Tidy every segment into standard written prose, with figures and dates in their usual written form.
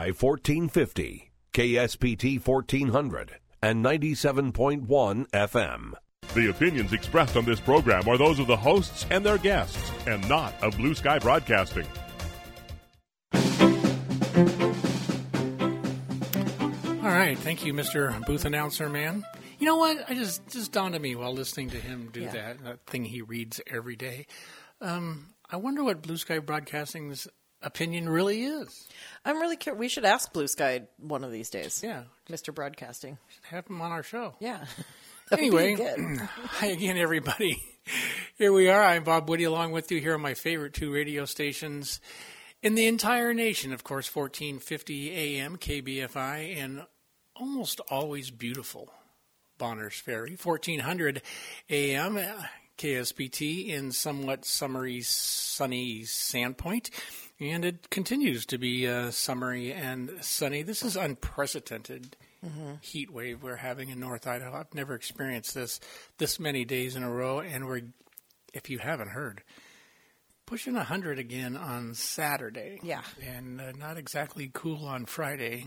KBFI 1450, KSPT 1400, and 97.1 FM. The opinions expressed on this program are those of the hosts and their guests, and not of Blue Sky Broadcasting. All right, thank you, Mr. Booth Announcer Man. You know what? I just dawned on me while listening to him do that thing he reads every day. I wonder what Blue Sky Broadcasting's opinion really is. I'm really curious. We should ask Blue Sky one of these days. Yeah. Mr. Broadcasting. Should have him on our show. Yeah. Anyway, hi again, everybody. Here we are. I'm Bob Woody along with you here on my favorite two radio stations in the entire nation. Of course, 1450 AM, KBFI, and almost always beautiful Bonners Ferry. 1400 AM, KSPT in somewhat summery, sunny Sandpoint. And it continues to be summery and sunny. This is unprecedented heat wave we're having in North Idaho. I've never experienced this many days in a row. And we're, if you haven't heard, pushing 100 again on Saturday. Yeah. And not exactly cool on Friday.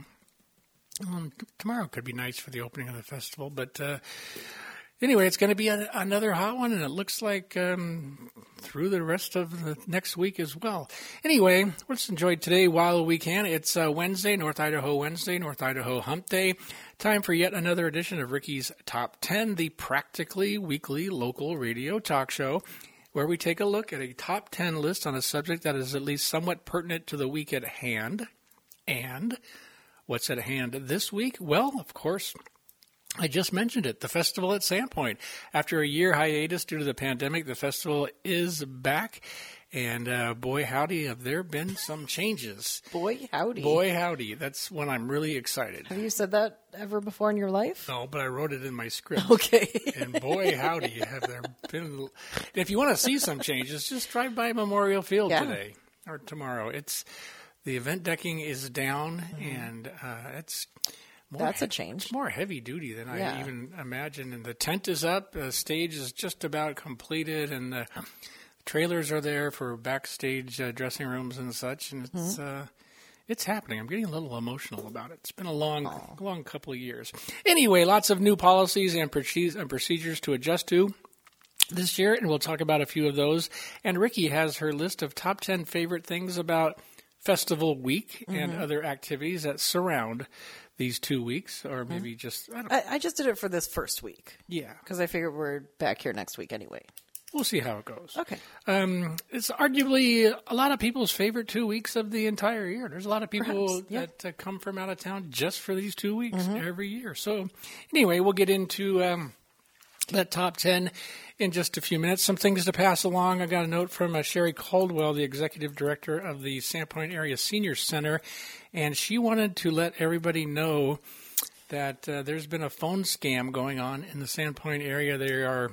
Tomorrow could be nice for the opening of the festival. But anyway, it's going to be another hot one, and it looks like through the rest of the next week as well. Anyway, let's enjoy today while we can. It's Wednesday, North Idaho Hump Day. Time for yet another edition of Ricky's Top 10, the practically weekly local radio talk show, where we take a look at a top 10 list on a subject that is at least somewhat pertinent to the week at hand. And what's at hand this week? Well, of course, I just mentioned it, the festival at Sandpoint. After a year hiatus due to the pandemic, the festival is back. And boy, howdy, have there been some changes. Boy, howdy. Boy, howdy. That's when I'm really excited. Have you said that ever before in your life? No, but I wrote it in my script. Okay. And boy, howdy, have there been. If you want to see some changes, just drive by Memorial Field today or tomorrow. The event decking is down, and it's... That's a change. It's more heavy duty than I even imagined. And the tent is up. The stage is just about completed. And the trailers are there for backstage dressing rooms and such. And it's happening. I'm getting a little emotional about it. It's been a long couple of years. Anyway, lots of new policies and procedures to adjust to this year. And we'll talk about a few of those. And Ricky has her list of top 10 favorite things about Festival Week and other activities that surround these 2 weeks, or maybe just... I just did it for this first week. Yeah. Because I figured we're back here next week anyway. We'll see how it goes. Okay. It's arguably a lot of people's favorite 2 weeks of the entire year. There's a lot of people that come from out of town just for these 2 weeks every year. So anyway, we'll get into that top 10 in just a few minutes. Some things to pass along. I got a note from Sherry Caldwell, the executive director of the Sandpoint Area Senior Center, and she wanted to let everybody know that there's been a phone scam going on in the Sandpoint area. There are,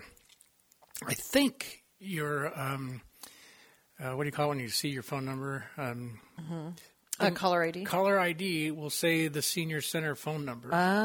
I think, your, what do you call it when you see your phone number? Caller ID? Caller ID will say the Senior Center phone number,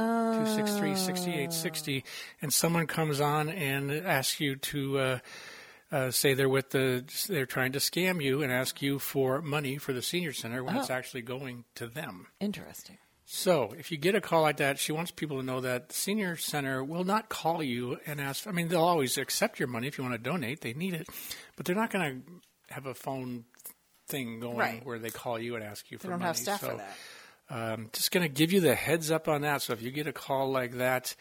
263-6860, and someone comes on and asks you to say they're trying to scam you and ask you for money for the Senior Center when it's actually going to them. Interesting. So if you get a call like that, she wants people to know that the Senior Center will not call you and ask. I mean, they'll always accept your money if you want to donate. They need it. But they're not going to have a phone thing going where they call you and ask you for money. They don't have staff for that. Just going to give you the heads up on that. So if you get a call like that,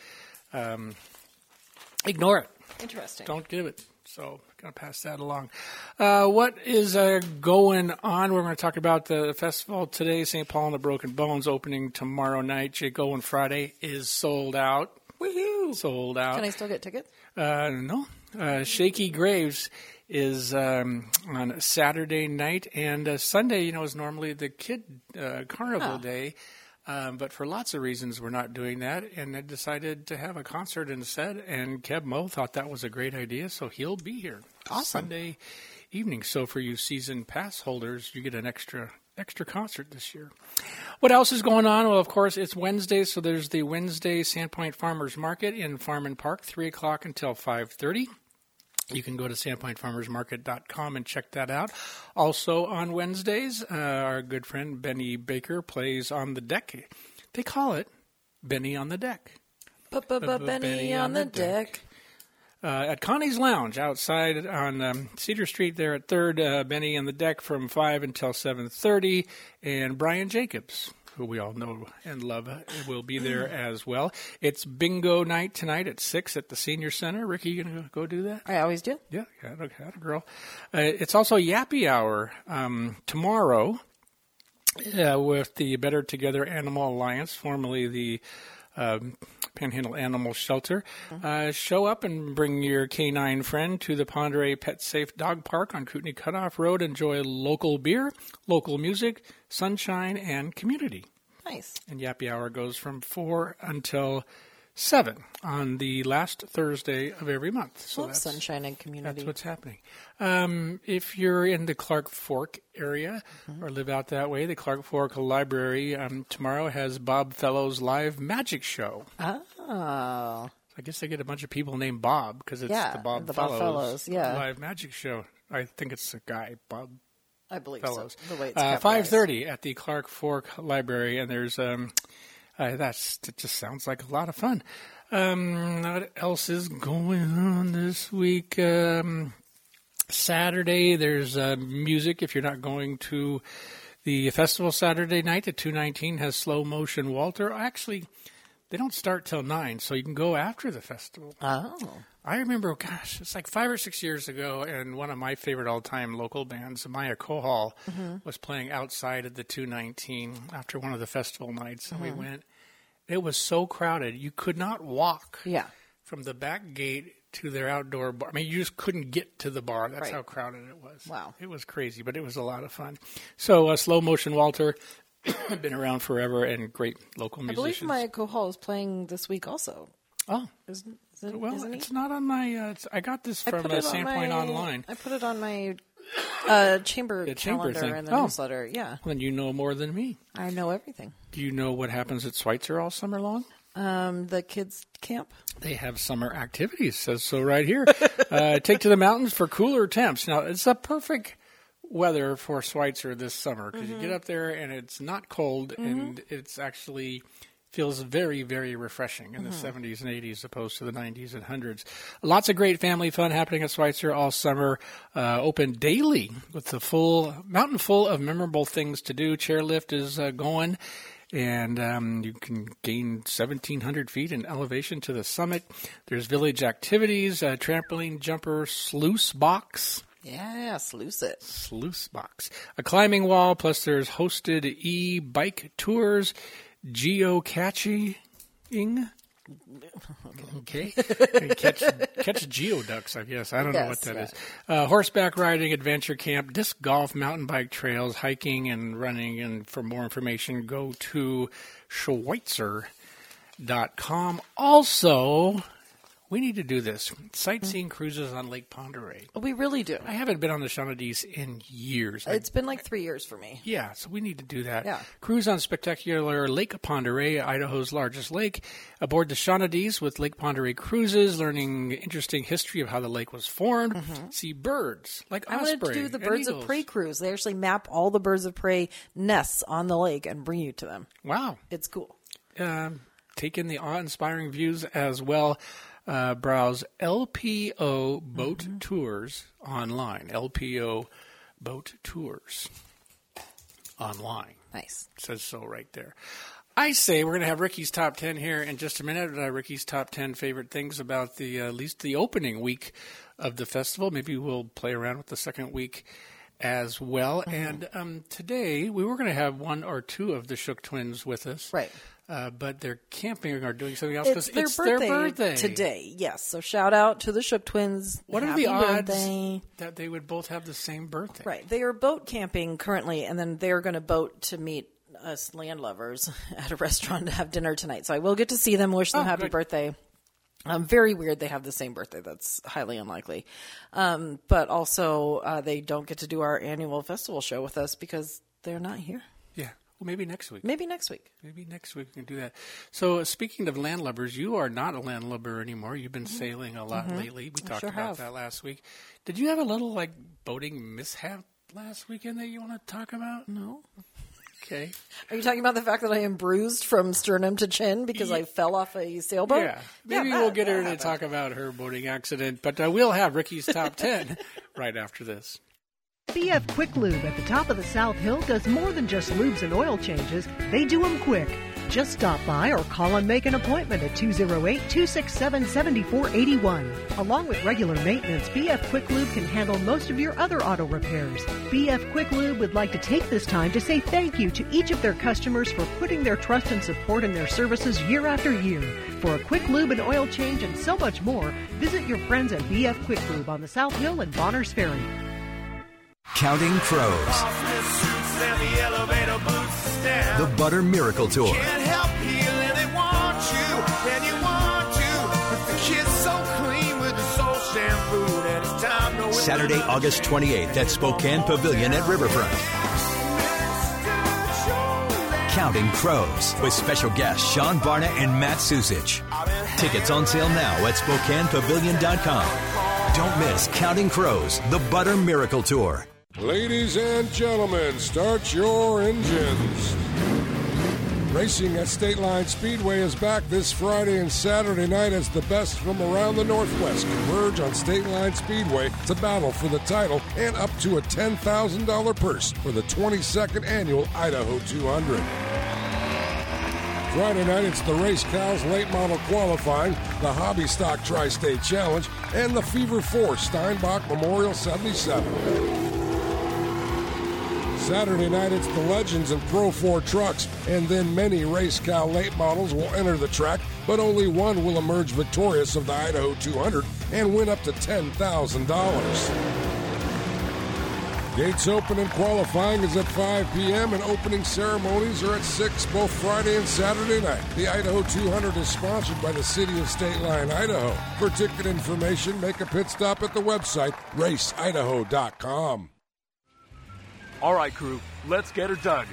ignore it. Interesting. Don't give it. So going to pass that along. What is going on? We're going to talk about the festival today. St. Paul and the Broken Bones opening tomorrow night. Going Friday is sold out. Woohoo! Sold out. Can I still get tickets? No. Shaky Graves is on Saturday night, and Sunday, is normally the kid carnival day. But for lots of reasons, we're not doing that, and I decided to have a concert instead, and Keb Mo thought that was a great idea, so he'll be here Sunday evening. So for you season pass holders, you get an extra concert this year. What else is going on? Well, of course, it's Wednesday, so there's the Wednesday Sandpoint Farmers Market in Farm and Park, 3 o'clock until 5:30. You can go to sandpointfarmersmarket.com and check that out. Also on Wednesdays, our good friend Benny Baker plays on the deck. They call it Benny on the Deck. Benny on the deck. At Connie's Lounge outside on Cedar Street there at 3rd, Benny on the Deck from 5 until 7:30. And Brian Jacobs, who we all know and love, will be there as well. It's bingo night tonight at 6 at the Senior Center. Ricky, you going to go do that? I always do. Yeah, okay, girl. It's also Yappy Hour tomorrow with the Better Together Animal Alliance, formerly the Panhandle Animal Shelter. Show up and bring your canine friend to the Ponderay Pet Safe Dog Park on Kootenai Cutoff Road. Enjoy local beer, local music, sunshine, and community. Nice. And Yappy Hour goes from 4 until 7 on the last Thursday of every month. So that's sunshine and community. That's what's happening. If you're in the Clark Fork area or live out that way, the Clark Fork Library tomorrow has Bob Fellows' live magic show. Oh. I guess they get a bunch of people named Bob because it's the Bob Fellows live magic show. I think it's a guy, Bob. I believe Fellows. So. The way it's 5:30 at the Clark Fork Library, and there's it just sounds like a lot of fun. What else is going on this week? Saturday, there's music. If you're not going to the festival Saturday night, the 219 has Slow Motion Walter. Actually, they don't start till 9, so you can go after the festival. Oh. I remember, gosh, it's like 5 or 6 years ago, and one of my favorite all-time local bands, Maya Kohal, was playing outside at the 219 after one of the festival nights, and we went. It was so crowded, you could not walk from the back gate to their outdoor bar. I mean, you just couldn't get to the bar. That's how crowded it was. Wow. It was crazy, but it was a lot of fun. So, Slow Motion Walter, been around forever, and great local musicians. I believe Maya Kohal is playing this week also. Oh. Isn't it's not on my... I got this from Sandpoint Online. I put it on my chamber calendar thing. in the newsletter. Yeah. Well, then you know more than me. I know everything. Do you know what happens at Schweitzer all summer long? The kids' camp? They have summer activities, says so right here. Take to the mountains for cooler temps. Now, it's a perfect weather for Schweitzer this summer because you get up there and it's not cold and it's actually... feels very, very refreshing in the 70s and 80s opposed to the 90s and 100s. Lots of great family fun happening at Schweitzer all summer. Open daily with the mountain full of memorable things to do. Chairlift is going, and you can gain 1,700 feet in elevation to the summit. There's village activities, trampoline jumper, sluice box. Yeah, sluice it. Sluice box. A climbing wall, plus there's hosted e-bike tours, geocaching. Okay. Catch geoducks, I guess. I don't know what that is. Horseback riding, adventure camp, disc golf, mountain bike trails, hiking and running. And for more information, go to Schweitzer.com. Also, we need to do this. Sightseeing cruises on Lake Ponderay. We really do. I haven't been on the Shawnees in years. It's been like 3 years for me. Yeah, so we need to do that. Yeah. Cruise on spectacular Lake Ponderay, Idaho's largest lake. Aboard the Shawnees with Lake Ponderay Cruises, learning interesting history of how the lake was formed. See birds like osprey. I wanted to do the Birds of Prey cruise. They actually map all the birds of prey nests on the lake and bring you to them. Wow. It's cool. Take in the awe-inspiring views as well. Browse LPO Boat Tours online. LPO Boat Tours online. Nice. It says so right there. I say we're going to have Ricky's Top 10 here in just a minute. Ricky's Top 10 favorite things about at least the opening week of the festival. Maybe we'll play around with the second week as well. And today we were going to have one or two of the Shook twins with us. Right. But they're camping or doing something else because it's their birthday today. Yes, so shout out to the Shook twins. What are the odds that they would both have the same birthday? Right, they are boat camping currently, and then they're going to boat to meet us landlubbers at a restaurant to have dinner tonight. So I will get to see them, wish them happy birthday. Very weird they have the same birthday. That's highly unlikely. But also they don't get to do our annual festival show with us because they're not here. Yeah. Well, maybe next week. Maybe next week. Maybe next week we can do that. So speaking of landlubbers, you are not a landlubber anymore. You've been sailing a lot lately. We talked about that last week. Did you have a little boating mishap last weekend that you want to talk about? No. Okay. Are you talking about the fact that I am bruised from sternum to chin because I fell off a sailboat? Yeah. Maybe we'll get her to talk about her boating accident, but we'll have Ricky's Top 10 right after this. BF Quick Lube at the top of the South Hill does more than just lubes and oil changes. They do them quick. Just stop by or call and make an appointment at 208-267-7481. Along with regular maintenance, BF Quick Lube can handle most of your other auto repairs. BF Quick Lube would like to take this time to say thank you to each of their customers for putting their trust and support in their services year after year. For a quick lube and oil change and so much more, visit your friends at BF Quick Lube on the South Hill and Bonners Ferry. Counting Crows. The Butter Miracle Tour. Can't help feeling they want you, and you want to. If the kid's so clean with the soul shampoo, and it's time to Saturday, August 28th at Spokane Pavilion at Riverfront. Counting Crows with special guests Sean Barnett and Matt Susich. Tickets on sale now at SpokanePavilion.com. Don't miss Counting Crows, the Butter Miracle Tour. Ladies and gentlemen, start your engines. Racing at State Line Speedway is back this Friday and Saturday night as the best from around the Northwest converge on State Line Speedway to battle for the title and up to a $10,000 purse for the 22nd annual Idaho 200. Friday night, it's the Race Cows Late Model Qualifying, the Hobby Stock Tri-State Challenge, and the Fever 4 Steinbach Memorial 77. Saturday night, it's the Legends and Pro 4 trucks, and then many Race Cow late models will enter the track, but only one will emerge victorious of the Idaho 200 and win up to $10,000. Gates open and qualifying is at 5 p.m. and opening ceremonies are at 6 both Friday and Saturday night. The Idaho 200 is sponsored by the City of State Line, Idaho. For ticket information, make a pit stop at the website raceidaho.com. All right, crew, let's get her dug.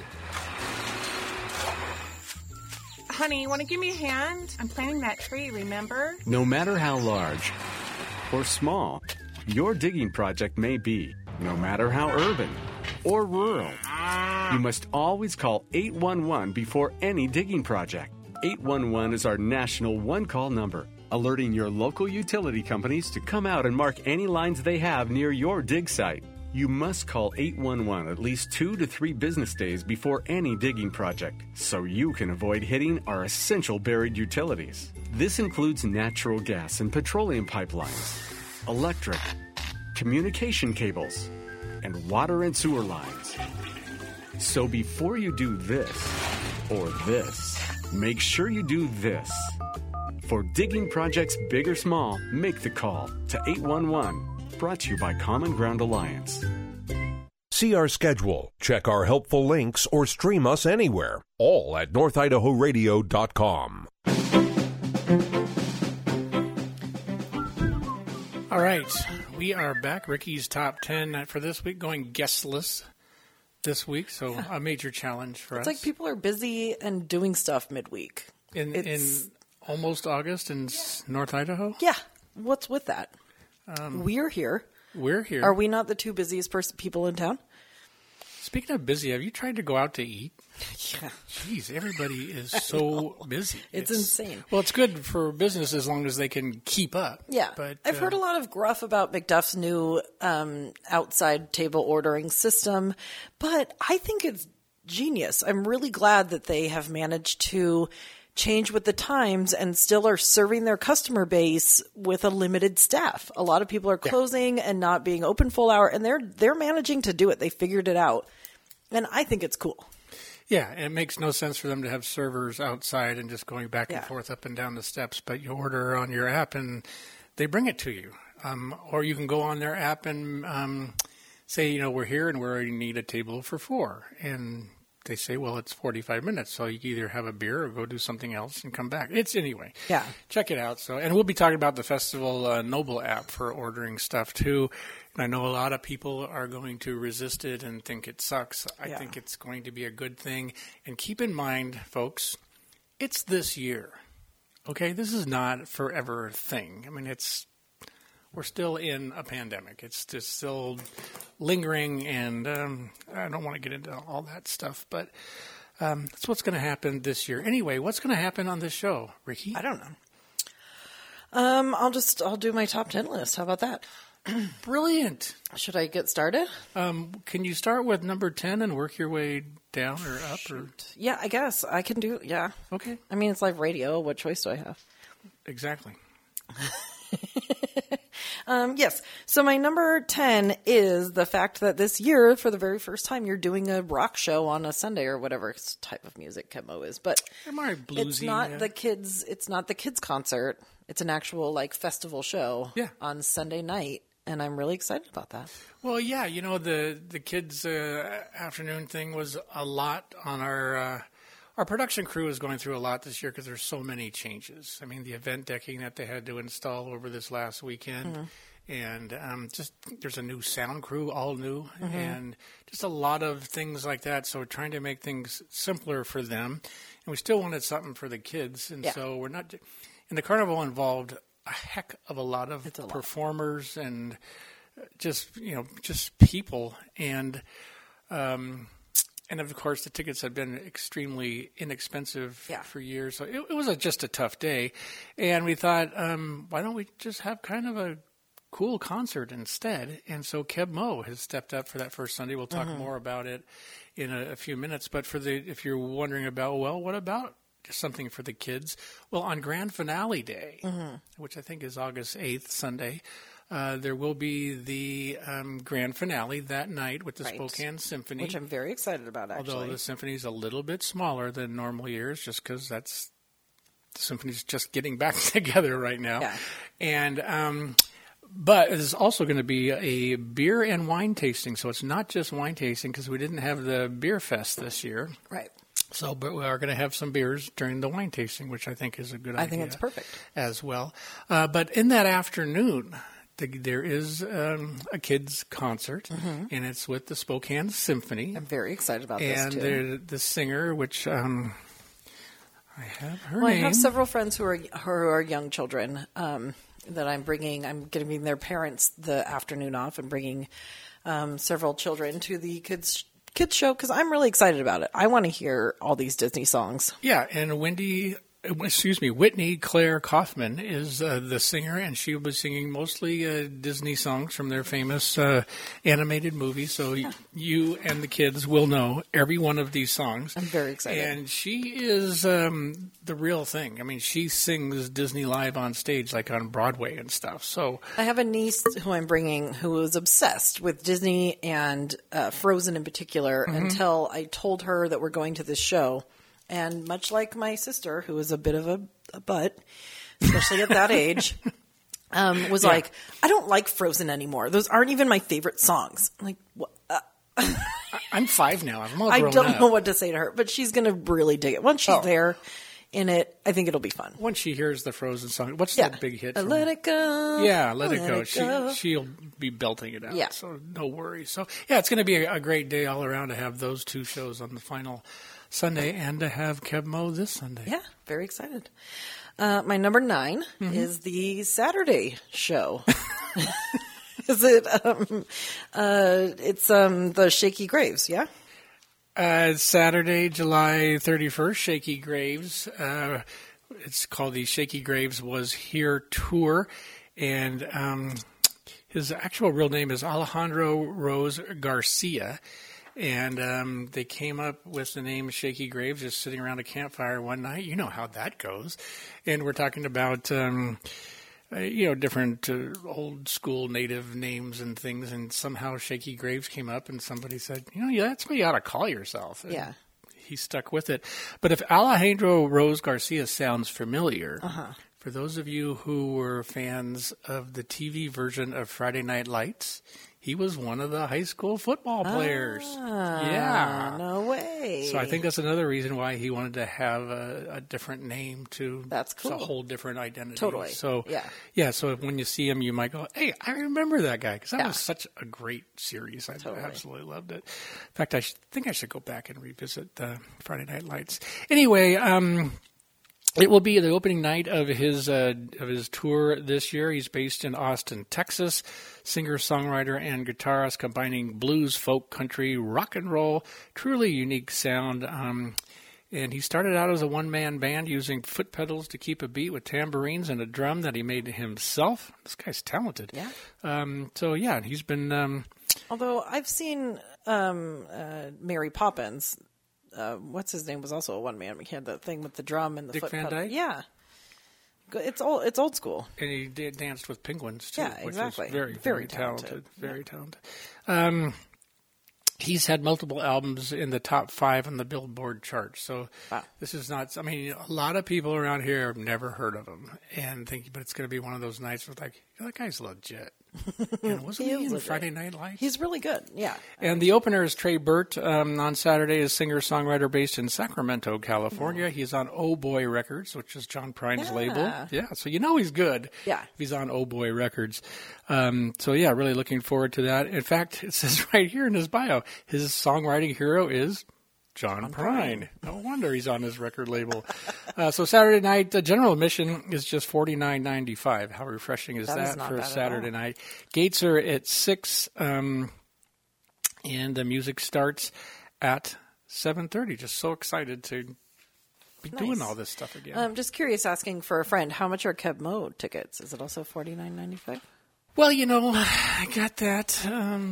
Honey, you want to give me a hand? I'm planting that tree, remember? No matter how large or small your digging project may be, no matter how urban or rural, you must always call 811 before any digging project. 811 is our national one-call number, alerting your local utility companies to come out and mark any lines they have near your dig site. You must call 811 at least 2 to 3 business days before any digging project, so you can avoid hitting our essential buried utilities. This includes natural gas and petroleum pipelines, electric, communication cables, and water and sewer lines. So before you do this or this, make sure you do this. For digging projects big or small, make the call to 811. Brought to you by Common Ground Alliance. See our schedule, check our helpful links, or stream us anywhere. All at NorthIdahoRadio.com. All right, we are back. Ricky's Top 10 for this week, going guestless this week, so a major challenge for us. It's like people are busy and doing stuff midweek. In almost August in North Idaho? Yeah. What's with that? We're here. We're here. Are we not the two busiest people in town? Speaking of busy, have you tried to go out to eat? Yeah. Jeez, everybody is so busy. It's insane. Well, it's good for business as long as they can keep up. Yeah. But I've heard a lot of gruff about McDuff's new outside table ordering system, but I think it's genius. I'm really glad that they have managed to change with the times and still are serving their customer base with a limited staff. A lot of people are closing and not being open full hour, and they're managing to do it. They figured it out, and I think it's cool. Yeah, and it makes no sense for them to have servers outside and just going back and forth up and down the steps, but you order on your app and they bring it to you. Or you can go on their app and say, we're here and we already need a table for 4, and they say, well, it's 45 minutes, so you can either have a beer or go do something else and come back. Anyway. Yeah. Check it out. So, and we'll be talking about the Festival Noble app for ordering stuff too. And I know a lot of people are going to resist it and think it sucks. I think it's going to be a good thing. And keep in mind, folks, it's this year. Okay, this is not forever thing. I mean, we're still in a pandemic. It's just still lingering, and I don't want to get into all that stuff, but that's what's going to happen this year. Anyway, what's going to happen on this show, Ricky? I don't know. I'll do my top 10 list. How about that? Brilliant. Should I get started? Can you start with number 10 and work your way down or up? Or? Yeah, I guess I can do. Yeah. Okay. I mean, it's live radio. What choice do I have? Exactly. Yes. So my number 10 is the fact that this year, for the very first time, you're doing a rock show on a Sunday or whatever type of music Kemo is. But it's not the kids. It's not the kids concert. It's an actual festival show on Sunday night. And I'm really excited about that. Well, yeah, the kids' afternoon thing was a lot on our production crew is going through a lot this year because there's so many changes. I mean, the event decking that they had to install over this last weekend, and just there's a new sound crew, all new, and just a lot of things like that. So we're trying to make things simpler for them, and we still wanted something for the kids, and so we're not. And the carnival involved a heck of a lot of performers and just people, and of course the tickets had been extremely inexpensive for years, so it was just a tough day, and we thought, why don't we just have kind of a cool concert instead? And so Keb Mo has stepped up for that first Sunday. We'll talk more about it in a few minutes, but if you're wondering about, well, what about just something for the kids? Well, on Grand Finale Day, which I think is August 8th, Sunday, there will be the grand finale that night with the Spokane Symphony. Which I'm very excited about, actually. Although the symphony is a little bit smaller than normal years, just because the symphony's just getting back together right now. Yeah. And but there's also going to be a beer and wine tasting. So it's not just wine tasting because we didn't have the beer fest this year. Right. So, but we are going to have some beers during the wine tasting, which I think is a good idea. I think it's perfect. As well. But in that afternoon, there is a kids' concert, and it's with the Spokane Symphony. I'm very excited about this, too. And the singer, which I have her name. I have several friends who are young children that I'm bringing. I'm giving their parents the afternoon off and bringing several children to the kids show because I'm really excited about it. I want to hear all these Disney songs. Yeah, and Whitney Claire Kaufman is the singer, and she will be singing mostly Disney songs from their famous animated movies. So you and the kids will know every one of these songs. I'm very excited. And she is the real thing. I mean, she sings Disney live on stage, like on Broadway and stuff. So I have a niece who I'm bringing who was obsessed with Disney and Frozen in particular until I told her that we're going to this show. And much like my sister, who is a bit of a butt, especially at that age, was like, I don't like Frozen anymore. Those aren't even my favorite songs. I'm like, what? I'm 5 now. I'm all I grown don't up. know what to say to her, but she's going to really dig it. Once she's there in it, I think it'll be fun. Once she hears the Frozen song, what's that big hit? Let It Go. Yeah, Let It Go. She'll be belting it out. Yeah. So no worries. So yeah, it's going to be a great day all around to have those two shows on the final Sunday and to have Keb Mo this Sunday. Yeah, very excited. My number 9 is the Saturday show. Is it? It's the Shaky Graves, yeah? Saturday, July 31st, Shaky Graves. It's called the Shaky Graves Was Here Tour. And his actual real name is Alejandro Rose Garcia. And they came up with the name Shaky Graves just sitting around a campfire one night. You know how that goes. And we're talking about, different old school native names and things. And somehow Shaky Graves came up and somebody said, that's what you ought to call yourself. And yeah. He stuck with it. But if Alejandro Rose Garcia sounds familiar, for those of you who were fans of the TV version of Friday Night Lights, he was one of the high school football players. Yeah. No way. So I think that's another reason why he wanted to have a different name too. That's cool. It's a whole different identity. Totally. So yeah. So when you see him, you might go, "Hey, I remember that guy," because that was such a great series. I absolutely loved it. In fact, I think I should go back and revisit Friday Night Lights. Anyway, it will be the opening night of his tour this year. He's based in Austin, Texas. Singer, songwriter, and guitarist combining blues, folk, country, rock and roll. Truly unique sound. And he started out as a one-man band using foot pedals to keep a beat with tambourines and a drum that he made himself. This guy's talented. Yeah. He's been... Although I've seen Mary Poppins... what's his name was also a one-man. We had that thing with the drum and the Dick foot Van pedal. Dyke? Yeah. It's old school. And he danced with penguins, too. Yeah, exactly. Which was very, very talented. Very talented. He's had multiple albums in the top 5 on the Billboard chart. So This is not... I mean, a lot of people around here have never heard of him and think, but it's going to be one of those nights where like, that guy's legit. Wasn't he in Friday Night Lights? He's really good, yeah. And the opener is Trey Burt. On Saturday is singer-songwriter based in Sacramento, California. He's on Oh Boy Records, which is John Prine's label. Yeah, so you know he's good if he's on Oh Boy Records. Really looking forward to that. In fact, it says right here in his bio, his songwriting hero is John Prine. No wonder he's on his record label. So Saturday night, the general admission is just $49.95. How refreshing is that for a Saturday night? Gates are at 6, and the music starts at 7:30. Just so excited to be doing all this stuff again. I'm just curious, asking for a friend, how much are Keb Mo tickets? Is it also $49.95? Well, I got that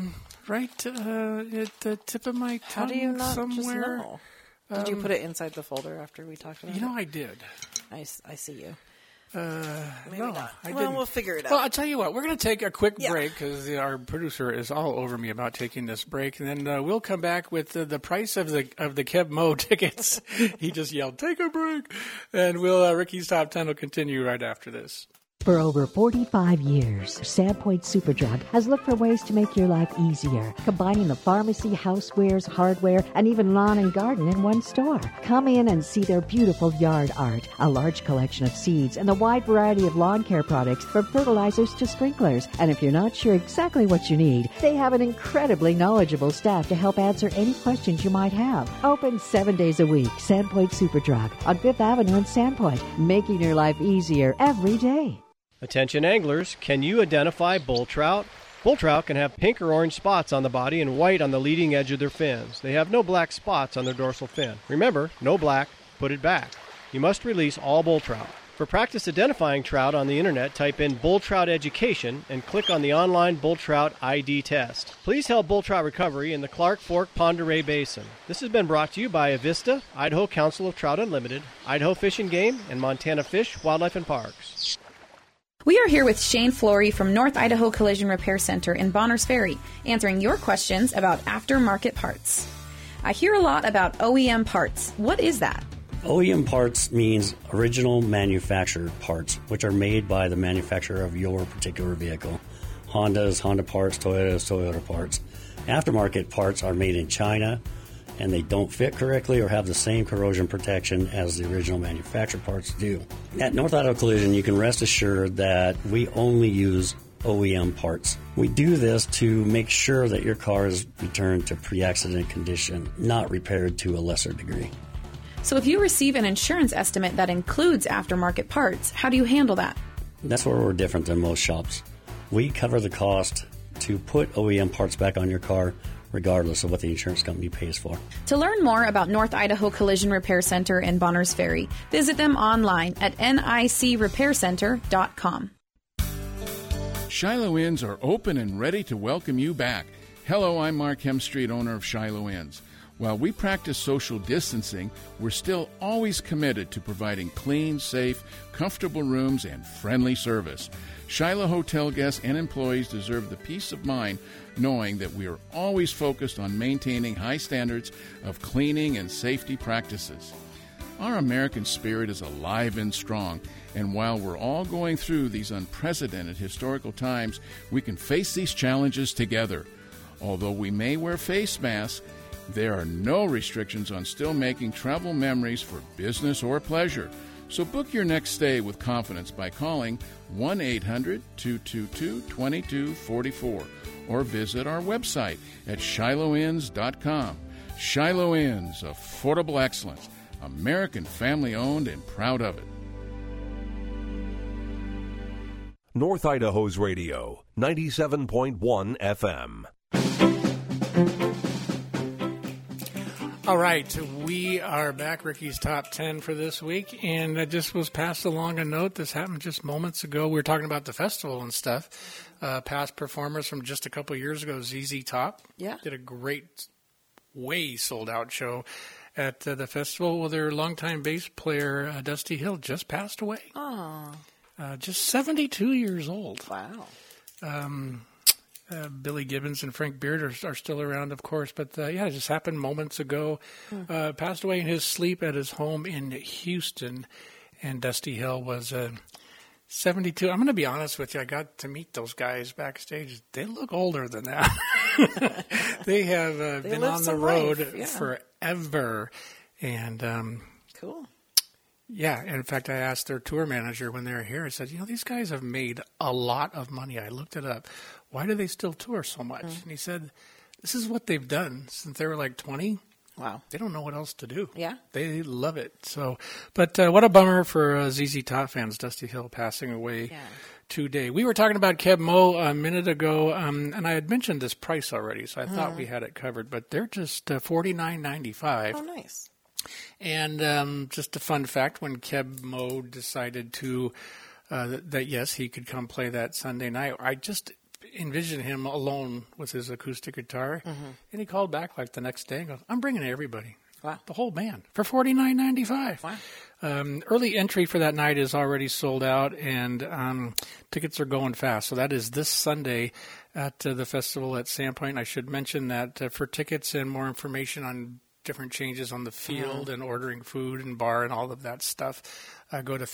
right at the tip of my tongue. How do you not somewhere. Just know? Did you put it inside the folder after we talked about it? I did. I see you. Maybe not. I well, didn't. We'll figure it out. Well, I'll tell you what. We're going to take a quick break because our producer is all over me about taking this break, and then we'll come back with the price of the Keb Mo tickets. He just yelled, "Take a break," and Ricky's Top 10 will continue right after this. For over 45 years, Sandpoint Superdrug has looked for ways to make your life easier, combining the pharmacy, housewares, hardware, and even lawn and garden in one store. Come in and see their beautiful yard art, a large collection of seeds, and a wide variety of lawn care products from fertilizers to sprinklers. And if you're not sure exactly what you need, they have an incredibly knowledgeable staff to help answer any questions you might have. Open 7 days a week, Sandpoint Superdrug on 5th Avenue in Sandpoint, making your life easier every day. Attention anglers, can you identify bull trout? Bull trout can have pink or orange spots on the body and white on the leading edge of their fins. They have no black spots on their dorsal fin. Remember, no black, put it back. You must release all bull trout. For practice identifying trout on the internet, type in bull trout education and click on the online bull trout ID test. Please help bull trout recovery in the Clark Fork Pend Oreille Basin. This has been brought to you by Avista, Idaho Council of Trout Unlimited, Idaho Fish and Game, and Montana Fish, Wildlife and Parks. We are here with Shane Flory from North Idaho Collision Repair Center in Bonners Ferry, answering your questions about aftermarket parts. I hear a lot about OEM parts. What is that? OEM parts means original manufactured parts, which are made by the manufacturer of your particular vehicle. Honda's Honda parts, Toyota's Toyota parts. Aftermarket parts are made in China, and they don't fit correctly or have the same corrosion protection as the original manufactured parts do. At North Idaho Collision, you can rest assured that we only use OEM parts. We do this to make sure that your car is returned to pre-accident condition, not repaired to a lesser degree. So if you receive an insurance estimate that includes aftermarket parts, how do you handle that? That's where we're different than most shops. We cover the cost to put OEM parts back on your car regardless of what the insurance company pays for. To learn more about North Idaho Collision Repair Center in Bonners Ferry, visit them online at nicrepaircenter.com. Shiloh Inns are open and ready to welcome you back. Hello, I'm Mark Hemstreet, owner of Shiloh Inns. While we practice social distancing, we're still always committed to providing clean, safe, comfortable rooms and friendly service. Shiloh Hotel guests and employees deserve the peace of mind knowing that we are always focused on maintaining high standards of cleaning and safety practices. Our American spirit is alive and strong, and while we're all going through these unprecedented historical times, we can face these challenges together. Although we may wear face masks, there are no restrictions on still making travel memories for business or pleasure. So book your next stay with confidence by calling 1-800-222-2244 or visit our website at shiloheinns.com. Shiloh Inns, affordable excellence. American family-owned and proud of it. North Idaho's radio, 97.1 FM. All right, we are back. Ricky's Top 10 for this week, and I just was passed along a note. This happened just moments ago. We were talking about the festival and stuff. Past performers from just a couple of years ago, ZZ Top. Yeah. Did a great, way sold-out show at the festival. Well, their longtime bass player, Dusty Hill, just passed away. Oh. Just 72 years old. Wow. Billy Gibbons and Frank Beard are still around, of course. But, it just happened moments ago. Passed away in his sleep at his home in Houston. And Dusty Hill was 72. I'm going to be honest with you. I got to meet those guys backstage. They look older than that. They have been on the road forever. And cool. Yeah, in fact, I asked their tour manager when they were here, I said, these guys have made a lot of money. I looked it up. Why do they still tour so much? And he said, this is what they've done since they were like 20. Wow. They don't know what else to do. Yeah. They love it. So, but what a bummer for ZZ Top fans, Dusty Hill passing away today. We were talking about Keb Mo a minute ago, and I had mentioned this price already, so I thought we had it covered, but they're just $49.95. Oh, nice. And just a fun fact, when Keb Mo decided to, that yes, he could come play that Sunday night, I just envisioned him alone with his acoustic guitar, and he called back like the next day and goes, I'm bringing everybody. Wow. The whole band for $49.95. Wow. Early entry for that night is already sold out, and tickets are going fast. So that is this Sunday at the festival at Sandpoint. I should mention that for tickets and more information on different changes on the field and ordering food and bar and all of that stuff, go to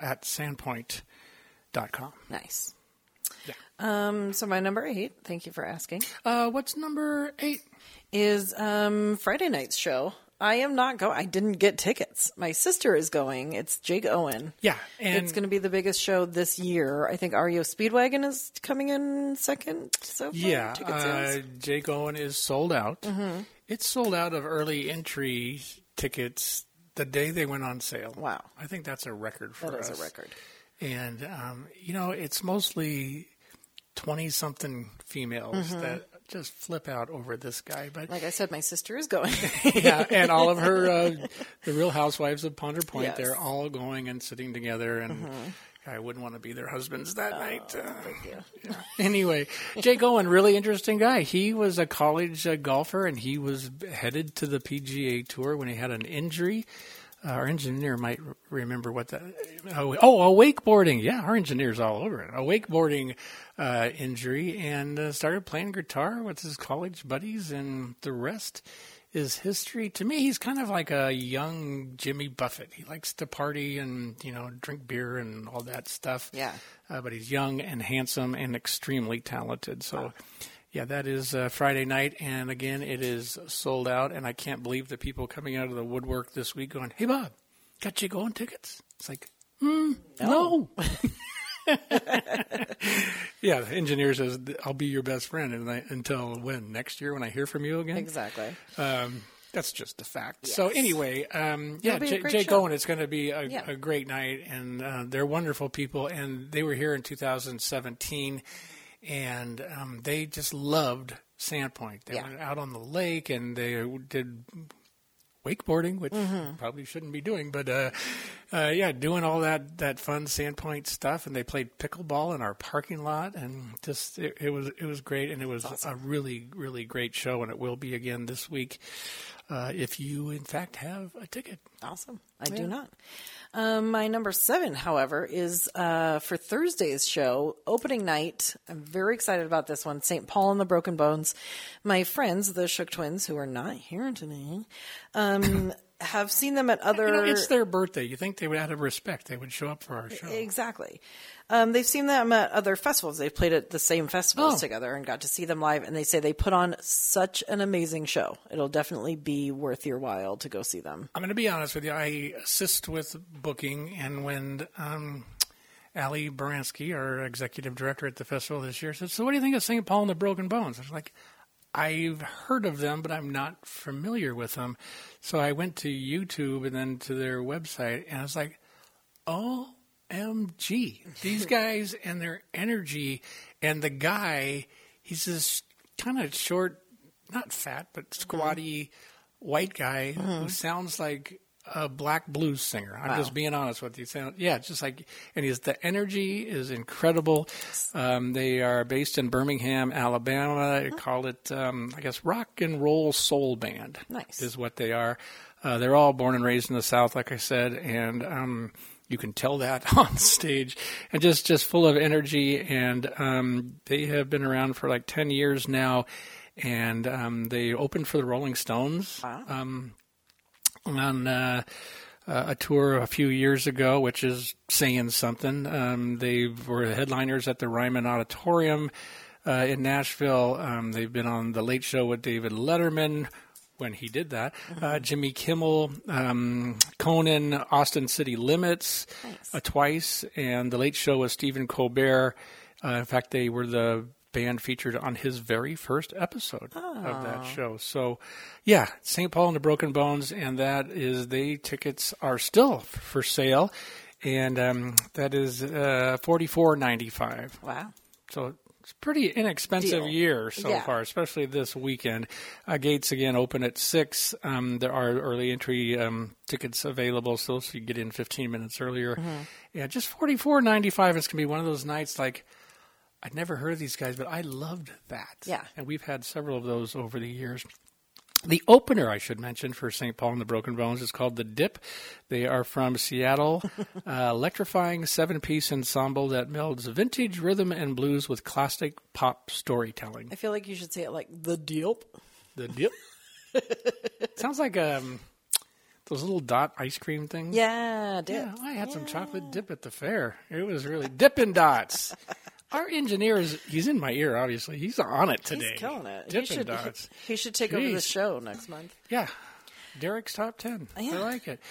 festival@sandpoint.com. Nice. Yeah. So my number 8, thank you for asking. What's number 8? Is Friday night's show. I am not going. I didn't get tickets. My sister is going. It's Jake Owen. Yeah. And it's going to be the biggest show this year. I think REO Speedwagon is coming in second so far. Yeah. Ticket sales. Jake Owen is sold out. It's sold out of early entry tickets the day they went on sale. Wow. I think that's a record for us. That is a record. And, it's mostly 20-something females that just flip out over this guy. But like I said, my sister is going. Yeah, and all of her, the Real Housewives of Ponder Point, Yes. they're all going and sitting together, and I wouldn't want to be their husbands that night. Anyway, Jake Owen, really interesting guy. He was a college golfer, and he was headed to the PGA Tour when he had an injury. Our engineer might remember what that. A wakeboarding. Yeah, our engineer's all over it. A wakeboarding injury, and started playing guitar with his college buddies, and the rest is history. To me, he's kind of like a young Jimmy Buffett. He likes to party and drink beer and all that stuff. Yeah. But he's young and handsome and extremely talented. So. Yeah, that is Friday night, and again, it is sold out, and I can't believe the people coming out of the woodwork this week going, hey, Bob, got Jake Owen tickets? It's like, no. Yeah, the engineer says, I'll be your best friend until when? Next year when I hear from you again? Exactly. That's just a fact. Yes. So anyway, Jake Owen, it's going to be a great night, and they're wonderful people, and they were here in 2017, and they just loved Sandpoint. They went out on the lake, and they did wakeboarding, which probably shouldn't be doing, but doing all that fun Sandpoint stuff, and they played pickleball in our parking lot, and just it was great, and it was awesome. A really, really great show, and it will be again this week if you in fact have a ticket. Awesome. I do not. My number 7, however, is for Thursday's show, opening night. I'm very excited about this one. St. Paul and the Broken Bones. My friends, the Shook Twins, who are not here today, have seen them at other... it's their birthday. You think they would, out of respect, they would show up for our show. Exactly. They've seen them at other festivals. They've played at the same festivals together and got to see them live. And they say they put on such an amazing show. It'll definitely be worth your while to go see them. I'm going to be honest with you. I assist with booking, and when Allie Baranski, our executive director at the festival this year, said, "So what do you think of St. Paul and the Broken Bones?" I was like, I've heard of them, but I'm not familiar with them. So I went to YouTube and then to their website, and I was like, OMG, these guys and their energy. And the guy, he's this kind of short, not fat, but squatty white guy who sounds like a black blues singer. I'm just being honest with you. Yeah, just like, and the energy is incredible. They are based in Birmingham, Alabama. They call it, I guess, rock and roll soul band. Nice. Is what they are. They're all born and raised in the South, like I said, and you can tell that on stage, and just full of energy. And they have been around for like 10 years now, and they opened for the Rolling Stones. Wow. On a tour a few years ago, which is saying something. They were headliners at the Ryman Auditorium in Nashville. They've been on The Late Show with David Letterman when he did that. Jimmy Kimmel, Conan, Austin City Limits twice, and The Late Show with Stephen Colbert. In fact, they were the band featured on his very first episode of that show. So, yeah, St. Paul and the Broken Bones, and tickets are still for sale, and that is $44.95. Wow. So it's pretty inexpensive year so far, especially this weekend. Gates, again, open at 6. There are early entry tickets available, so you get in 15 minutes earlier. Yeah, just $44.95. It's going to be one of those nights like, I'd never heard of these guys, but I loved that. Yeah. And we've had several of those over the years. The opener, I should mention, for St. Paul and the Broken Bones is called The Dip. They are from Seattle, electrifying 7-piece ensemble that melds vintage rhythm and blues with classic pop storytelling. I feel like you should say it like The Dip. The Dip? Sounds like those little dot ice cream things. Yeah, dip. Yeah, I had some chocolate dip at the fair. It was really Dippin' Dots. Our engineer he's in my ear, obviously. He's on it today. He's killing it. Dippin' Dots. He should take over the show next month. Yeah. Derek's Top 10. Yeah. I like it.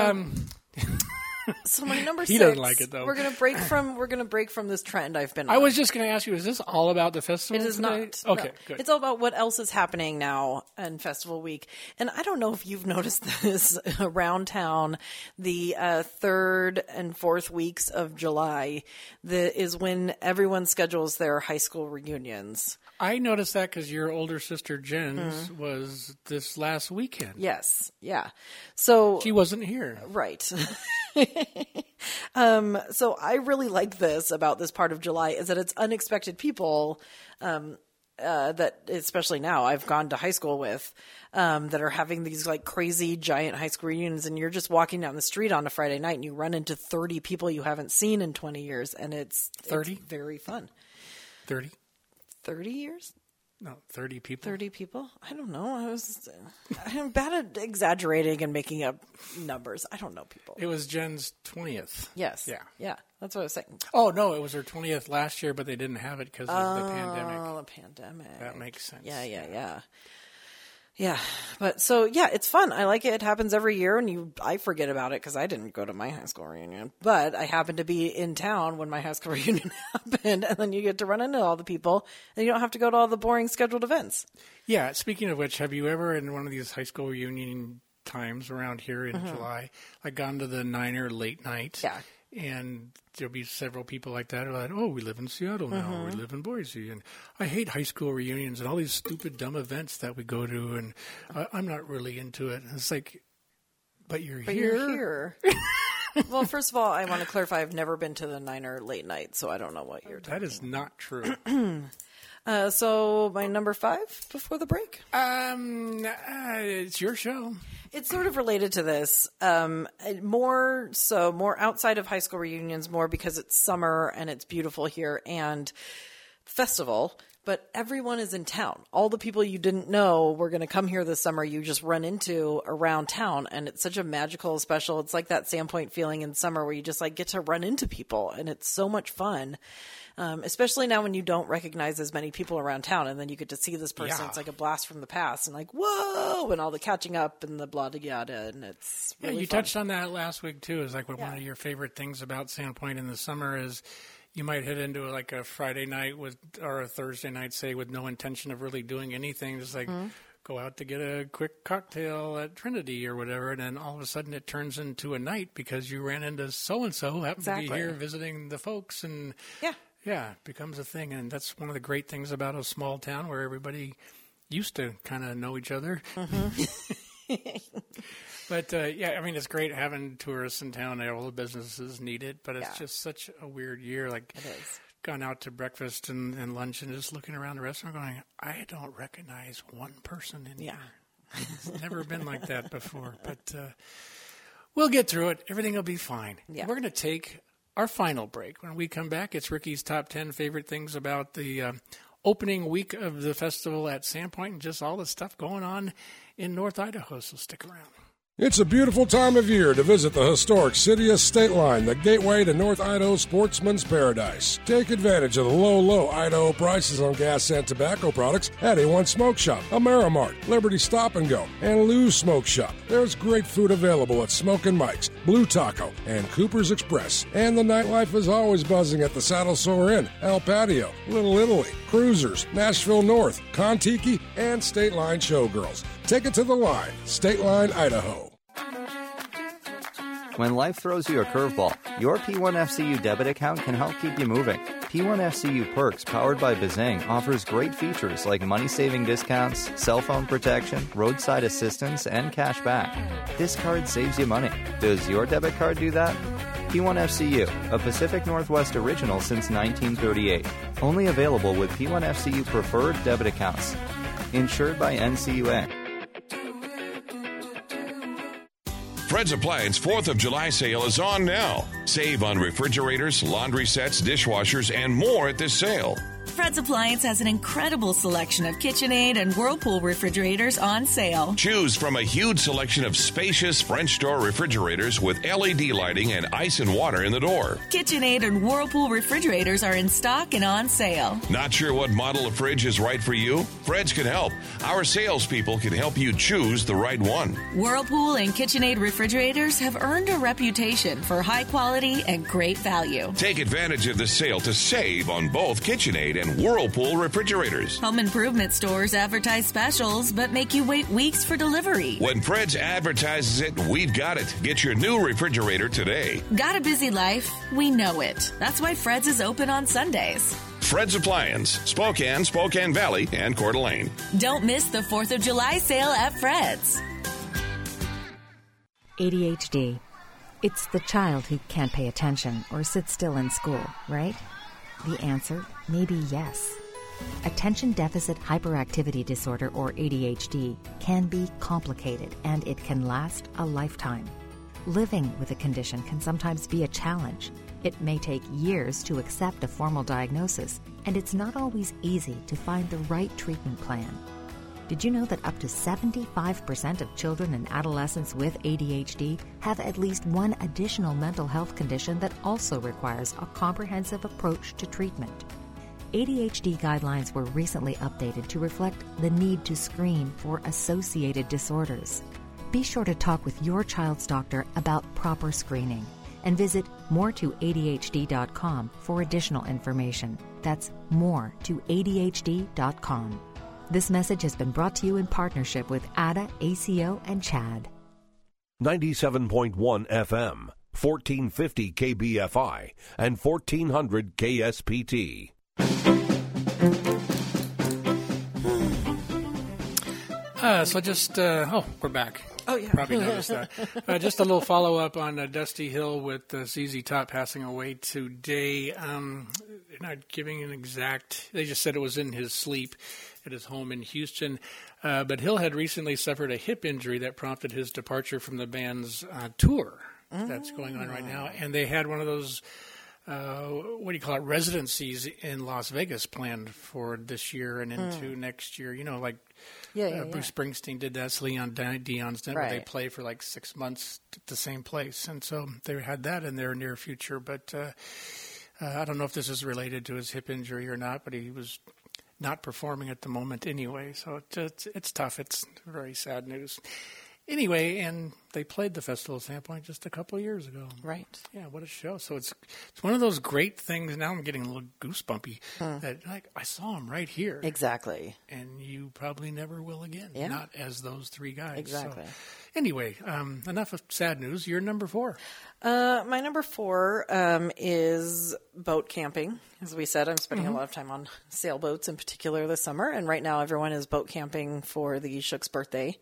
So my number 6. He doesn't like it, though. We're gonna break from this trend I've been on. I was just going to ask you, is this all about the festival It is today? not. Okay, no. good. It's all about what else is happening now in Festival Week. And I don't know if you've noticed this around town. The 3rd and 4th weeks of July is when everyone schedules their high school reunions. I noticed that because your older sister Jen's was this last weekend. Yes, yeah. So she wasn't here. Right. So I really like this about this part of July is that it's unexpected people that, especially now, I've gone to high school with that are having these like crazy giant high school reunions, and you're just walking down the street on a Friday night and you run into 30 people you haven't seen in 20 years, and it's 30? It's very fun. 30 years? No, 30 people. 30 people? I don't know. I'm bad at exaggerating and making up numbers. I don't know people. It was Jen's 20th. Yes. Yeah. Yeah. That's what I was saying. Oh, no, it was her 20th last year, but they didn't have it because of the pandemic. Oh, the pandemic. That makes sense. Yeah. But so, yeah, it's fun. I like it. It happens every year, and I forget about it because I didn't go to my high school reunion. But I happened to be in town when my high school reunion happened, and then you get to run into all the people, and you don't have to go to all the boring scheduled events. Yeah. Speaking of which, have you ever, in one of these high school reunion times around here in July, like gone to the Niner late night? Yeah. And there'll be several people like that who are like, oh, we live in Seattle now, we live in Boise, and I hate high school reunions and all these stupid, dumb events that we go to, and I'm not really into it. And it's like, but you're here. Well, first of all, I want to clarify, I've never been to the Niner late night, so I don't know what you're talking about. That is not true. So my number 5 before the break? It's your show. It's sort of related to this. More outside of high school reunions, more because it's summer and it's beautiful here. And festival, but everyone is in town. All the people you didn't know were going to come here this summer, you just run into around town, and it's such a magical special. It's like that Sandpoint feeling in summer where you just like get to run into people, and it's so much fun. Especially now when you don't recognize as many people around town, and then you get to see this person. Yeah. It's like a blast from the past, and like, whoa, and all the catching up and the blah, blah, yada, and it's really you fun. touched on that last week, too. Is like one of your favorite things about Sandpoint in the summer is you might head into like a Friday night or a Thursday night, say, with no intention of really doing anything, just like go out to get a quick cocktail at Trinity or whatever, and then all of a sudden it turns into a night because you ran into so-and-so who happened to be here visiting the folks, and yeah, it becomes a thing. And that's one of the great things about a small town where everybody used to kind of know each other. But, I mean, it's great having tourists in town. All the businesses need it, but it's just such a weird year. Like, it is. Gone out to breakfast and lunch and just looking around the restaurant going, I don't recognize one person in here. It's never been like that before. But we'll get through it. Everything will be fine. Yeah. We're going to take our final break. When we come back, it's Ricky's top 10 favorite things about the opening week of the festival at Sandpoint and just all the stuff going on in North Idaho. So stick around. It's a beautiful time of year to visit the historic city of State Line, the gateway to North Idaho sportsman's paradise. Take advantage of the low Idaho prices on gas and tobacco products at A1 Smoke Shop, Amerimart, Liberty Stop and Go, and Lou's Smoke Shop. There's great food available at Smokin' Mike's, Blue Taco, and Cooper's Express. And the nightlife is always buzzing at the Saddle Sore Inn, El Patio, Little Italy, Cruisers, Nashville North, Contiki, and State Line Showgirls. Take it to the line, State Line, Idaho. When life throws you a curveball, your P1FCU debit account can help keep you moving. P1FCU Perks, powered by Bazang, offers great features like money-saving discounts, cell phone protection, roadside assistance, and cash back. This card saves you money. Does your debit card do that? P1FCU, a Pacific Northwest original since 1938. Only available with P1FCU preferred debit accounts. Insured by NCUA. Fred's Appliance 4th of July sale is on now. Save on refrigerators, laundry sets, dishwashers, and more at this sale. Fred's Appliance has an incredible selection of KitchenAid and Whirlpool refrigerators on sale. Choose from a huge selection of spacious French door refrigerators with LED lighting and ice and water in the door. KitchenAid and Whirlpool refrigerators are in stock and on sale. Not sure what model of fridge is right for you? Fred's can help. Our salespeople can help you choose the right one. Whirlpool and KitchenAid refrigerators have earned a reputation for high quality and great value. Take advantage of the sale to save on both KitchenAid and Whirlpool refrigerators. Home improvement stores advertise specials but make you wait weeks for delivery. When Fred's advertises it, we've got it. Get your new refrigerator today. Got a busy life? We know it. That's why Fred's is open on Sundays. Fred's Appliance, Spokane, Spokane Valley, and Coeur d'Alene. Don't miss the 4th of July sale at Fred's. ADHD. It's the child who can't pay attention or sit still in school, right? The answer may be yes. Attention Deficit Hyperactivity Disorder, or ADHD, can be complicated and it can last a lifetime. Living with a condition can sometimes be a challenge. It may take years to accept a formal diagnosis, and it's not always easy to find the right treatment plan. Did you know that up to 75% of children and adolescents with ADHD have at least one additional mental health condition that also requires a comprehensive approach to treatment? ADHD guidelines were recently updated to reflect the need to screen for associated disorders. Be sure to talk with your child's doctor about proper screening and visit moretoadhd.com for additional information. That's moretoadhd.com. This message has been brought to you in partnership with ADA, ACO, and CHAD. 97.1 FM, 1450 KBFI, and 1400 KSPT. We're back. Oh, yeah. Probably noticed that. Just a little follow-up on Dusty Hill with ZZ Top passing away today. They're not giving an exact... They just said it was in his sleep at his home in Houston. But Hill had recently suffered a hip injury that prompted his departure from the band's tour that's going on right now. And they had one of those residencies in Las Vegas planned for this year and into next year. Like Bruce Springsteen did that. Celine Dion's done, where they play for like 6 months at the same place. And so they had that in their near future. But I don't know if this is related to his hip injury or not, but he was not performing at the moment anyway. So it's tough. It's very sad news. Anyway, and they played the Festival of Sandpoint just a couple of years ago. Right. Yeah, what a show. So it's one of those great things. Now I'm getting a little goosebumpy that I saw him right here. Exactly. And you probably never will again. Yeah. Not as those three guys. Exactly. So, anyway, enough of sad news. You're number 4. My number 4 is boat camping. As we said, I'm spending a lot of time on sailboats in particular this summer, and right now everyone is boat camping for the Shook's birthday.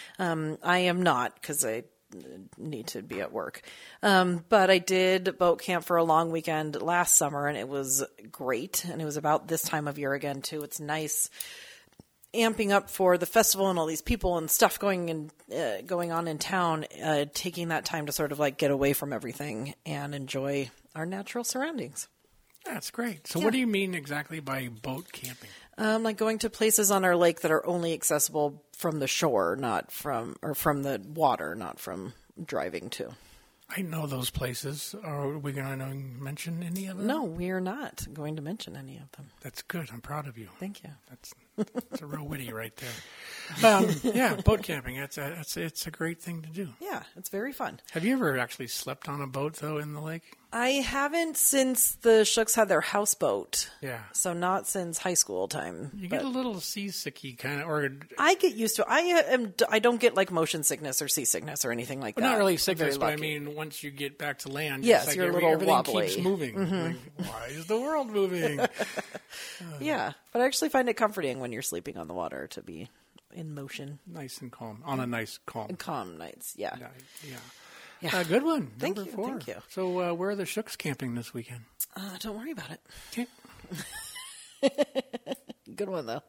I am not, because I need to be at work. But I did boat camp for a long weekend last summer, and it was great, and it was about this time of year again, too. It's nice amping up for the festival and all these people and stuff going on in town, taking that time to sort of like get away from everything and enjoy our natural surroundings. That's great. So what do you mean exactly by boat camping? Like going to places on our lake that are only accessible from the shore, from the water, not from driving to. I know those places. Are we going to mention any of them? No, we are not going to mention any of them. That's good. I'm proud of you. Thank you. That's a real witty right there. Yeah, boat camping. It's a great thing to do. Yeah, it's very fun. Have you ever actually slept on a boat, though, in the lake? I haven't since the Shooks had their houseboat. Yeah. So not since high school time. You get a little seasicky kind of, or I get used to it. I don't get like motion sickness or seasickness or anything like that. Not really sickness, but I mean, once you get back to land, yes, it's like you're a little everything wobbly. Keeps moving. Mm-hmm. Like, why is the world moving? Yeah, but I actually find it comforting when you're sleeping on the water to be in motion, nice and calm on a nice calm nights. Yeah. Yeah. Good one. Thank Number you. 4. Thank you. So where are the Shooks camping this weekend? Don't worry about it. Okay. Good one, though.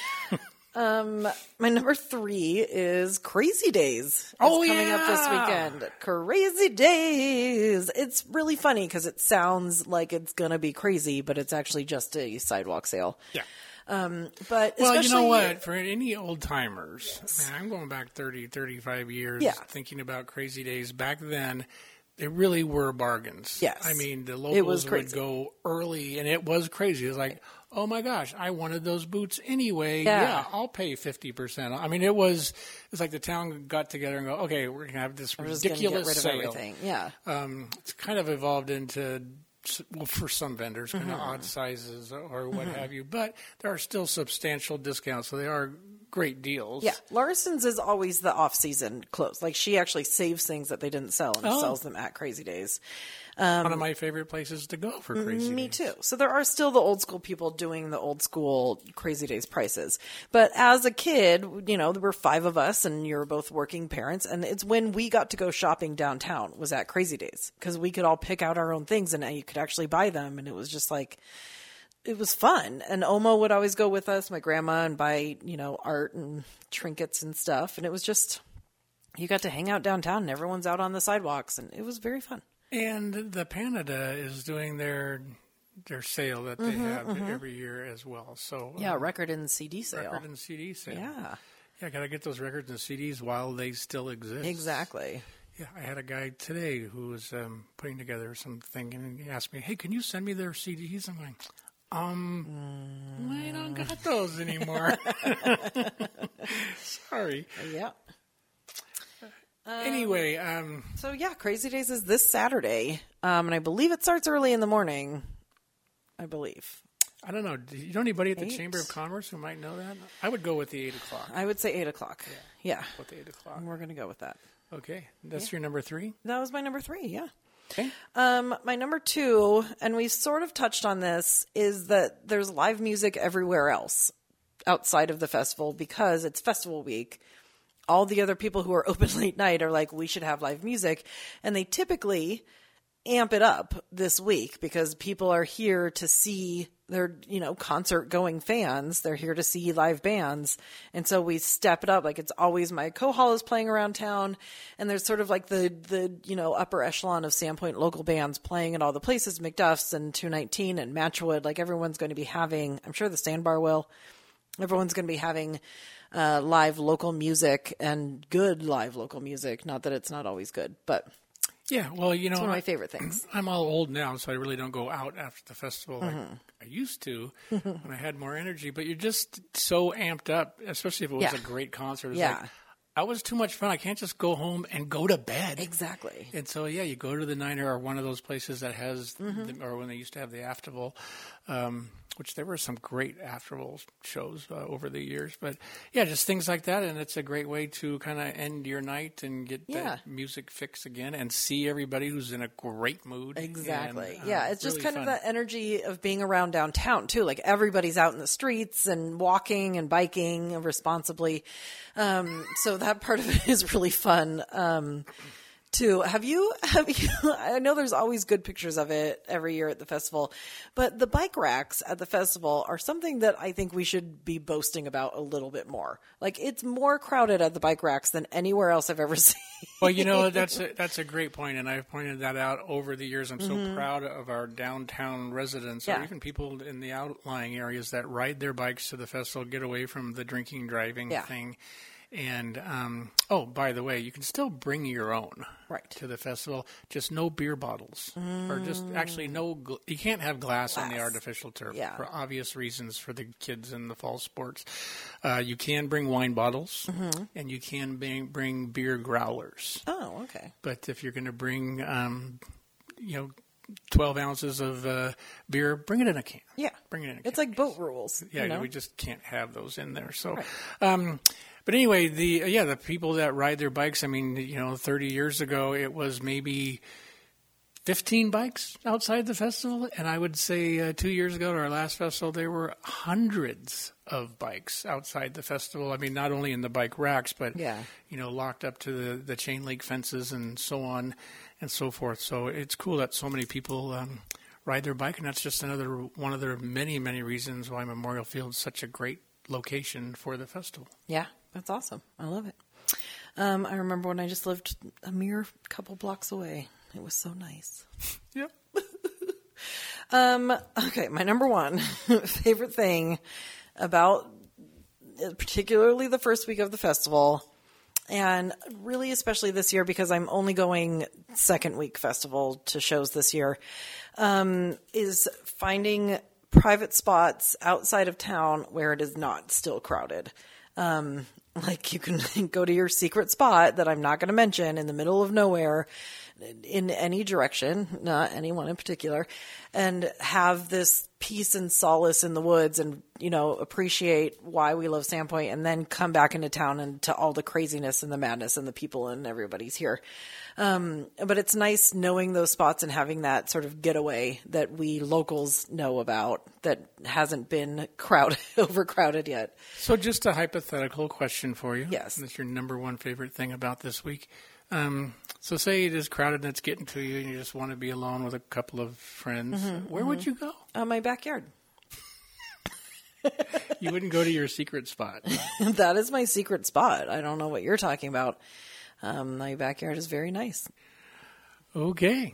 My number 3 is Crazy Days. Coming up this weekend. Crazy Days. It's really funny because it sounds like it's going to be crazy, but it's actually just a sidewalk sale. Yeah. But well, you know what? For any old timers, I'm going back 30, 35 years thinking about Crazy Days. Back then, they really were bargains. Yes. I mean, the locals would go early, and it was crazy. It was like, oh my gosh, I wanted those boots anyway. Yeah, I'll pay 50%. I mean, it's like the town got together and go, okay, we're going to have this ridiculous sale. Everything. Yeah. It's kind of evolved into, well, for some vendors, kind of odd sizes or what have you. But there are still substantial discounts, so they are great deals. Yeah. Larson's is always the off-season close. Like, she actually saves things that they didn't sell and sells them at Crazy Days. One of my favorite places to go for Crazy Days. Me too. So there are still the old school people doing the old school Crazy Days prices. But as a kid, there were 5 of us and you're both working parents. And it's when we got to go shopping downtown was at Crazy Days because we could all pick out our own things and you could actually buy them. And it was just like, it was fun. And Omo would always go with us, my grandma, and buy, art and trinkets and stuff. And it was just, you got to hang out downtown and everyone's out on the sidewalks and it was very fun. And the Panada is doing their sale that they have every year as well. So record and CD sale. Record and CD sale. Yeah, got to get those records and CDs while they still exist. Exactly. Yeah, I had a guy today who was putting together something, and he asked me, "Hey, can you send me their CDs?" I'm going, I don't got those anymore. Sorry. Yeah. Anyway, so Crazy Days is this Saturday, and I believe it starts early in the morning. I believe. I don't know. Do you know anybody at the Chamber of Commerce who might know that? I would go with the 8 o'clock. I would say 8 o'clock. Yeah. With the 8 o'clock. We're going to go with that. Okay. That's your number 3? That was my number 3, yeah. Okay. My number 2, and we sort of touched on this, is that there's live music everywhere else outside of the festival because it's festival week. All the other people who are open late night are like, we should have live music. And they typically, amp it up this week because people are here to see their, concert going fans. They're here to see live bands. And so we step it up. Like it's always my Cohol is playing around town. And there's sort of like the upper echelon of Sandpoint local bands playing at all the places, McDuff's and 219 and Matchwood. Like everyone's going to be having, I'm sure the Sandbar will, everyone's going to be having live local music and good live local music. Not that it's not always good, but yeah, well, it's one of my favorite things. I'm all old now, so I really don't go out after the festival like I used to when I had more energy. But you're just so amped up, especially if it was a great concert. It's like, that was too much fun. I can't just go home and go to bed. Exactly. And so, you go to the Niner or one of those places that has, or when they used to have the Afterbowl, which there were some great Afterbowl shows over the years. But, just things like that. And it's a great way to kind of end your night and get that music fix again and see everybody who's in a great mood. Exactly. And, it's just really kind fun. of that energy of being around downtown, too. Like everybody's out in the streets and walking and biking responsibly. So that part of it is really fun. Too. Have you, I know there's always good pictures of it every year at the festival, but the bike racks at the festival are something that I think we should be boasting about a little bit more. Like it's more crowded at the bike racks than anywhere else I've ever seen. Well, that's a great point, and I've pointed that out over the years. I'm so proud of our downtown residents, or even people in the outlying areas that ride their bikes to the festival, get away from the drinking, driving thing. And, by the way, you can still bring your own to the festival, just no beer bottles or just actually you can't have glass on the artificial turf for obvious reasons for the kids in the fall sports. You can bring wine bottles and you can bring beer growlers. Oh, okay. But if you're going to bring, 12 ounces of beer, bring it in a can. Yeah. Bring it in a can. It's like boat rules. Yeah, we just can't have those in there. So, but anyway, the people that ride their bikes, 30 years ago, it was maybe 15 bikes outside the festival. And I would say 2 years ago at our last festival, there were hundreds of bikes outside the festival. Not only in the bike racks, but, locked up to the chain link fences and so on and so forth. So it's cool that so many people ride their bike. And that's just one of the many, many reasons why Memorial Field is such a great location for the festival. Yeah. That's awesome. I love it. I remember when I just lived a mere couple blocks away. It was so nice. Yep. Okay, my number one favorite thing about particularly the first week of the festival, and really especially this year because I'm only going second week festival to shows this year, is finding private spots outside of town where it is not still crowded. Like you can go to your secret spot that I'm not going to mention in the middle of nowhere in any direction, not anyone in particular, and have this peace and solace in the woods and, appreciate why we love Sandpoint and then come back into town and to all the craziness and the madness and the people and everybody's here. But it's nice knowing those spots and having that sort of getaway that we locals know about that hasn't been overcrowded yet. So just a hypothetical question for you. Yes. That's your number one favorite thing about this week. So say it is crowded and it's getting to you and you just want to be alone with a couple of friends. Where would you go? My backyard. You wouldn't go to your secret spot. That is my secret spot. I don't know what you're talking about. My backyard is very nice. Okay.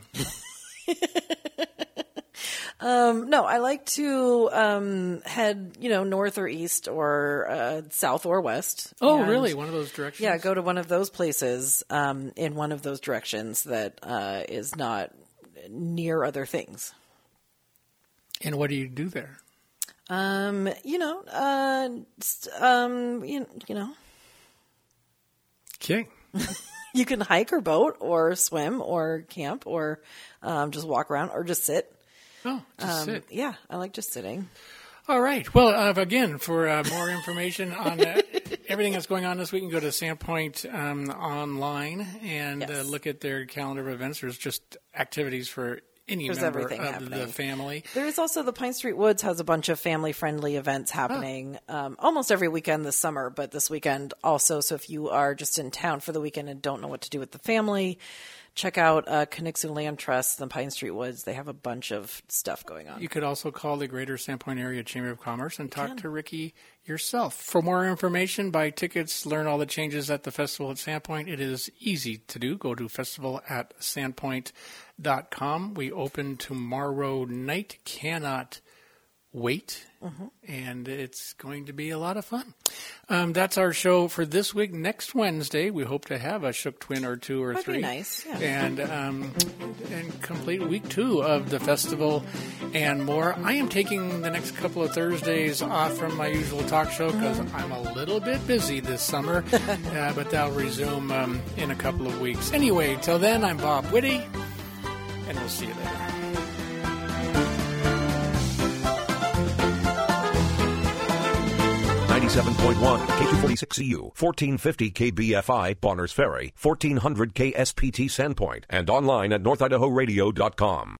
No, I like to head, north or east or south or west. Oh, and, really? One of those directions? Yeah, go to one of those places in one of those directions that is not near other things. And what do you do there? Okay. You can hike or boat or swim or camp or just walk around or just sit. Oh, just sit. Yeah, I like just sitting. All right. Well, again, for more information on everything that's going on this week, you can go to Sandpoint online and look at their calendar of events. There's just activities for any member of the family. There is also the Pine Street Woods has a bunch of family-friendly events happening almost every weekend this summer, but this weekend also. So if you are just in town for the weekend and don't know what to do with the family, check out Conixu Land Trust, the Pine Street Woods. They have a bunch of stuff going on. You could also call the Greater Sandpoint Area Chamber of Commerce and talk to Ricky yourself. For more information, buy tickets, learn all the changes at the festival at Sandpoint. It is easy to do. Go to festival@sandpoint.com. We open tomorrow night. Cannot wait. And it's going to be a lot of fun. That's our show for this week. Next Wednesday, we hope to have a Shook Twin or two or three. That'd be nice, yeah. And complete week 2 of the festival and more. I am taking the next couple of Thursdays off from my usual talk show because I'm a little bit busy this summer, but that'll resume in a couple of weeks. Anyway, till then, I'm Bob Whitty, and we'll see you later. 97.1 K246CU, 1450 KBFI, Bonners Ferry, 1400 KSPT Sandpoint, and online at NorthidahoRadio.com.